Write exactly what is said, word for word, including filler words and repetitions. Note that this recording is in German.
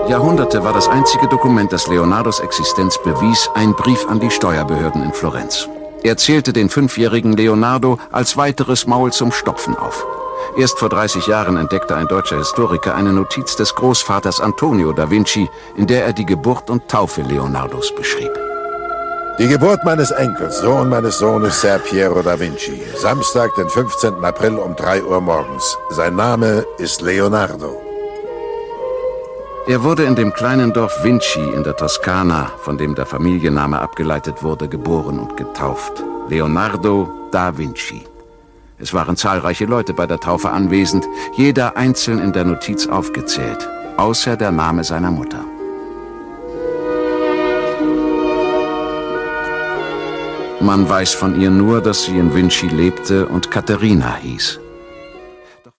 Jahrhunderte war das einzige Dokument, das Leonardos Existenz bewies, ein Brief an die Steuerbehörden in Florenz. Er zählte den fünfjährigen Leonardo als weiteres Maul zum Stopfen auf. Erst vor dreißig Jahren entdeckte ein deutscher Historiker eine Notiz des Großvaters Antonio da Vinci, in der er die Geburt und Taufe Leonardos beschrieb. Die Geburt meines Enkels, Sohn meines Sohnes Ser Piero da Vinci. Samstag, den fünfzehnten April um drei Uhr morgens. Sein Name ist Leonardo. Er wurde in dem kleinen Dorf Vinci in der Toskana, von dem der Familienname abgeleitet wurde, geboren und getauft. Leonardo da Vinci. Es waren zahlreiche Leute bei der Taufe anwesend, jeder einzeln in der Notiz aufgezählt, außer der Name seiner Mutter. Man weiß von ihr nur, dass sie in Vinci lebte und Caterina hieß.